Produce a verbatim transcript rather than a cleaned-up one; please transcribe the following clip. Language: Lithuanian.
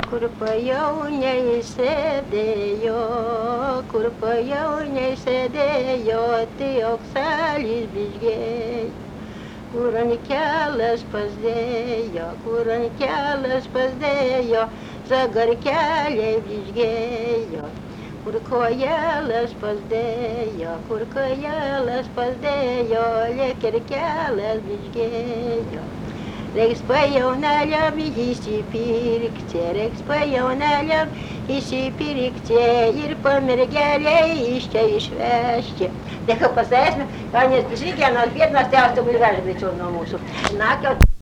Kur pajauniai sėdėjo, kur pajauniai sėdėjo, tai auksalis blizgėjo. Kur ant kelias pasdėjo, kur ant kelias pasdėjo, zagarkeliai blizgėjo. Kur kojelas pasdėjo, kur kojelas pasdėjo, liek ir kelias blizgėjo. Reiks pajaunėliam įsipirkti, reiks pajaunėliam įsipirkti ir pamergeliai iš čia išvežti. Dėkui pasveisime, kad nes prisikė, nors bėdnas tėvas tegu ir veža greičiau nuo mūsų.